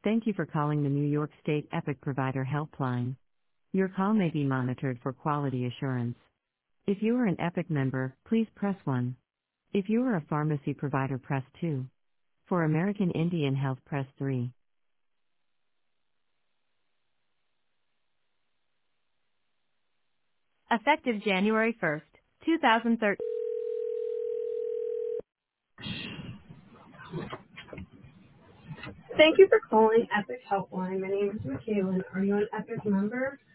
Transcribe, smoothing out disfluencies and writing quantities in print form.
Thank you for calling the New York State Epic Provider Helpline. Your call may be monitored for quality assurance. If you are an Epic member, please press 1. If you are a pharmacy provider, press 2. For American Indian Health, press 3. Effective January 1st, 2013. Thank you for calling Epic Helpline. My name is Michaela. Are you an Epic member?